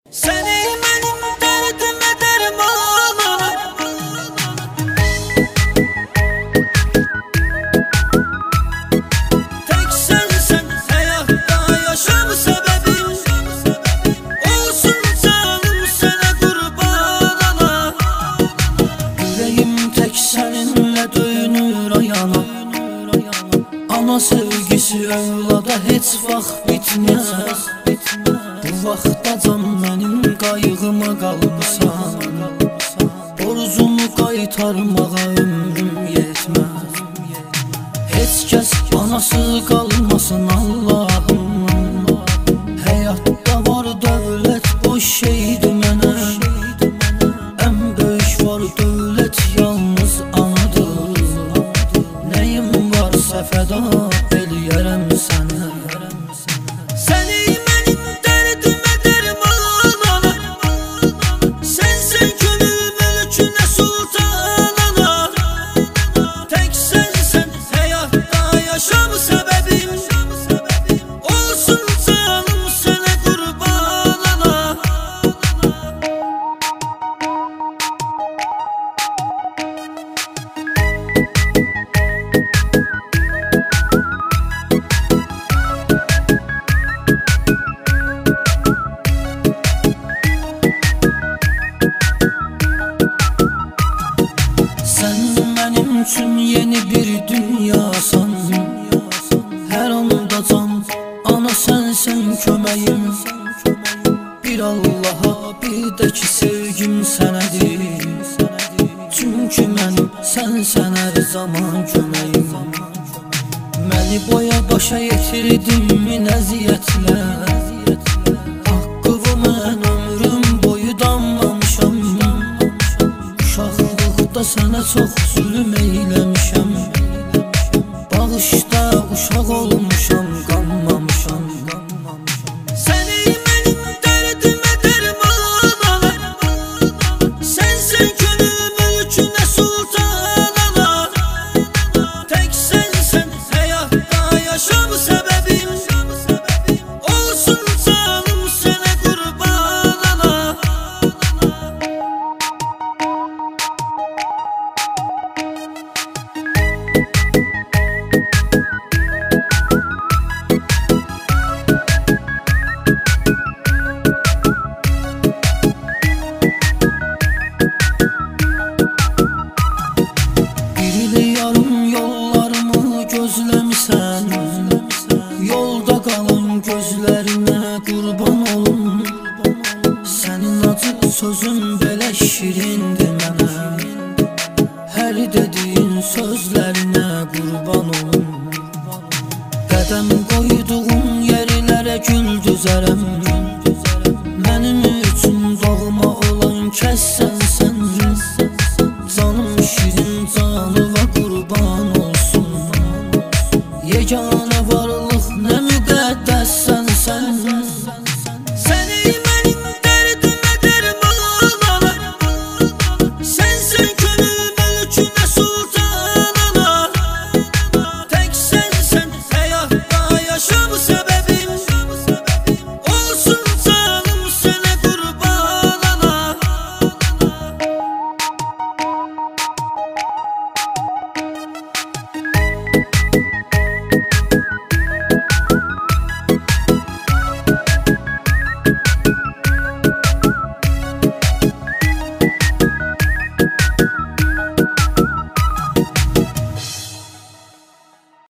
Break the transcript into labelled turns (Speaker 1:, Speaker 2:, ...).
Speaker 1: Seni benim derdime dermanım, tek sensen hayatta yaşam sebebim. Olsun canım sana kurban ana. Yüreğim tek seninle dönür ayana. Ana sevgisi evlada heç vaxt bitmez. Bu vaxtda can mənim qayğıma qalmısan. Borcumu qaytarmağa ömrüm yetməz. Heç kəs anası qalmasın Allahım. Həyatda var dövlət boş şeydir mənə. Ən böyük var dövlət yalnız anadır. Nəyim varsa fəda eləyərəm sənə. Səni mənim dərdimə derman ana. Sənsən könül mülkünə sultan ana. Tək sənsən həyatda yaşam səbəbim. Olsun canım sənə qurban ana. Sən mənim üçün yeni bir dünyasan. Hər anda can, ana sənsən köməyim. Bir Allaha, bir də ki sevgim sənədir. Çünki mənim sənsən hər zaman köməyim. Məni boya başa yetirdin min əziyyətlər. Haqqımı mən ömrüm boyu damlamışam. Uşaqlıqda sənə çox zülüm eyləmişəm. Bağışda uşaq olmuşam, qanmamışam. Səni mənim dərdimə derman ana. Sənsən könül mülkünə sultan ana. Tək sənsən həyatda yaşam səbəbim. Olsun canım sənə qurban ana. Gözləmisən, yolda qalan gözlərinə qurban olum. Sənin acı sözün belə şirindir.